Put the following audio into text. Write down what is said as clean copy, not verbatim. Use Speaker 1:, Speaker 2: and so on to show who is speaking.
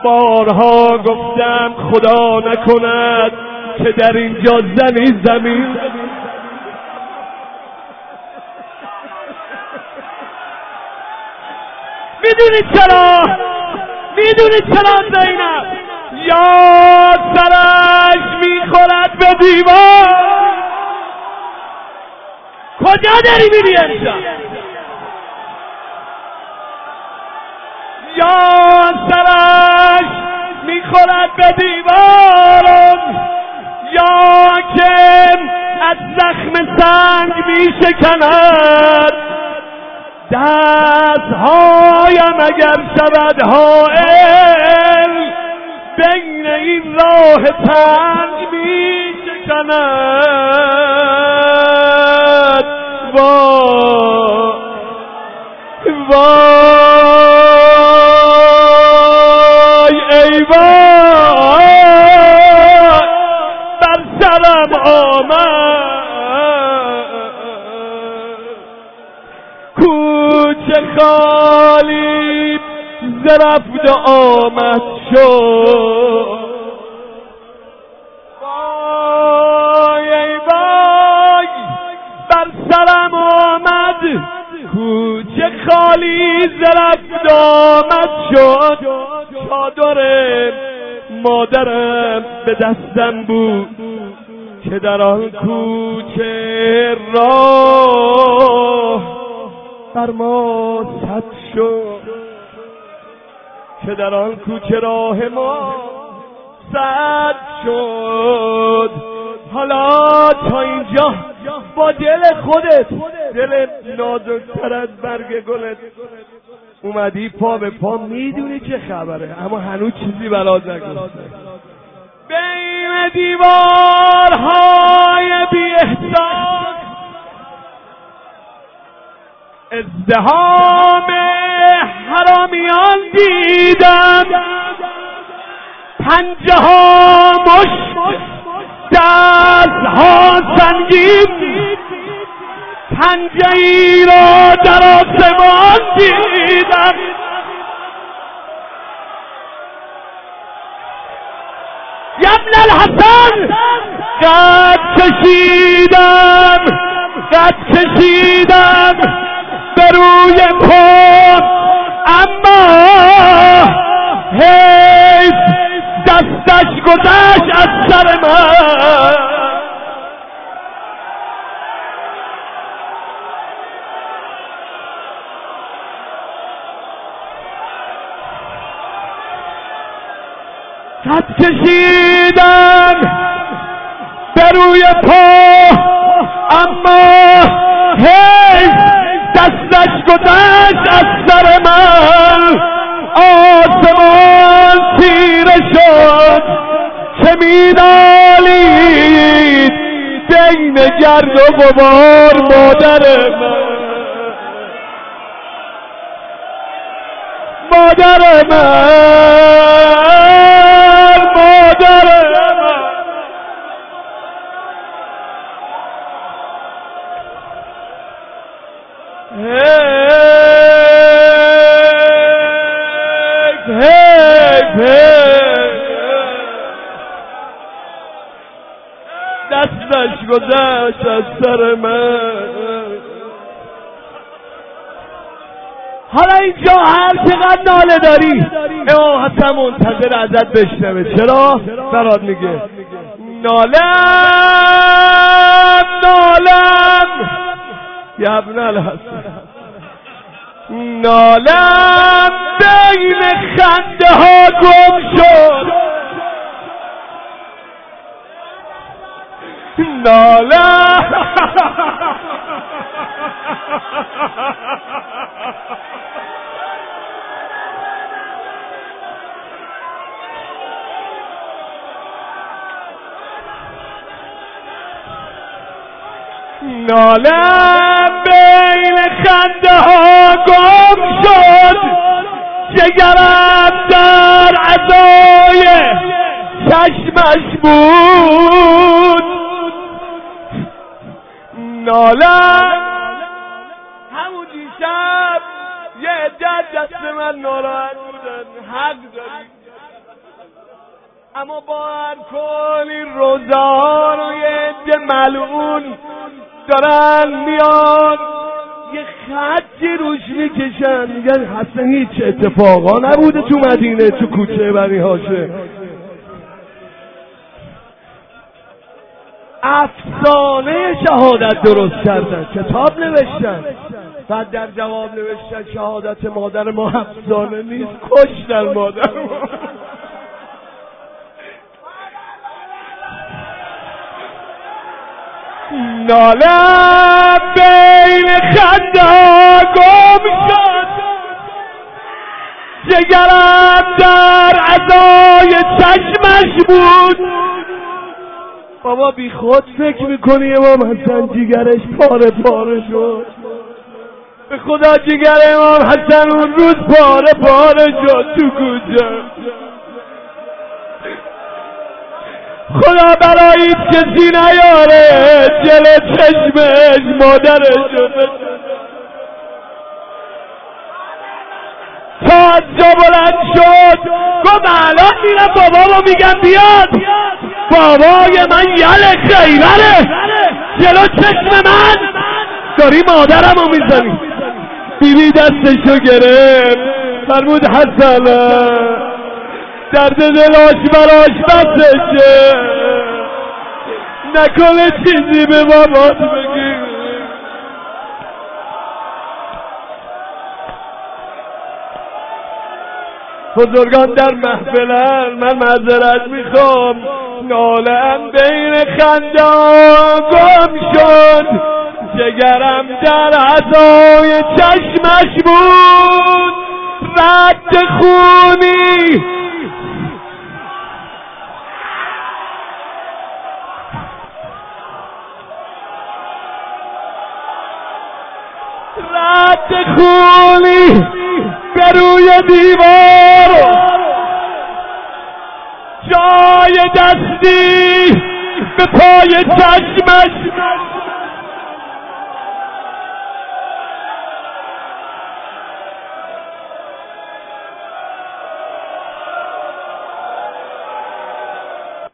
Speaker 1: بارها گفتم خدا نکند که در اینجا زنی زمین. میدونید چرا؟ میدونید چرا زینب؟ یا سرش میخورد به دیوار. کجا داری میری امشب؟ یا سرش میخورد به دیوارم، یا که از زخم سنگ میشکند دستهایم اگر شود حائل بین این راه تنگ میشکند. وای وای ای وای بر سرم آمد، کوچه خالی زرفت آمد شد. وای ای وای بر سرم آمد، کوچه خالی زرفت آمد شد. چادر مادرم به دستم بود که در آن کوچه راه بر ما سد شد، که در آن کوچه راه ما سد شد. حالا تا اینجا با دل خودت، دل نازکتر از برگ گلت اومدی پا به پا، میدونی چه خبره، اما هنوز چیزی برات نگفته. بین دیوارهای بی احساس ازدحام حرامیان دیدم، پنجه ها مشت، دست ها سنگین، پنجه ای را در آسمان دیدم. ابن الحسن قد کشیدم به روی پا، اما حیف دستش گذشت از سر من. قد کشیدم به روی پا، اما حیف دستش گذشت از سر من. آسمان تیره شد که می‌نالید بین گرد و غبار مادر من، مادر من، مادر من. دستش گذشت از سر من. حالا اینجا هر چقدر ناله داری امام حسن منتظر ازت بشنوه. چرا؟ برات میگه نالم نالم یا ابن الحسن، نالم بین خنده ها گم شد، نالم نالم بین خنده ها گم شد، جگرم در عزای چشمش بود. نالم همون دیشب یه عده دست من ناراحت بودن، حق داری اما باور کن این روزان و یه عده ملعون دارن میان یه خطی روش میکشن میگن حسن هیچ اتفاقا نبوده تو مدینه تو کوچه بنی هاشم. افسانه شهادت درست کردن، کتاب نوشتن، بعد در جواب نوشتن شهادت مادر ما افسانه نیست، کشتن مادر ما. ناله بین خنده گم شد، جگرم در عزای چشمش بود. بابا بی خود فکر میکنی امام حسن جگرش پاره پاره شد؟ به خدا جگر امام حسن اون روز پاره پاره شد تو کوچه. خدا برای کسی نیاره جلو چشمش مادرش شده. تا از جا بلند شد گفت الان میرم بابامو میگم بیاد. بابای من یله خیبره جلو چشم من داری مادرمو میزنی. بیبی دستشو گرفت فرمود حسن درد دلاش براش بسشه، نکنه چیزی به بابات بگی. بزرگان در محفلن، من معذرت میخوام، ناله‌ام بین خنده گم شد، جگرم در عزای چشمش بود، رد خونی به روی دیوار، جای دستی به پای چشمش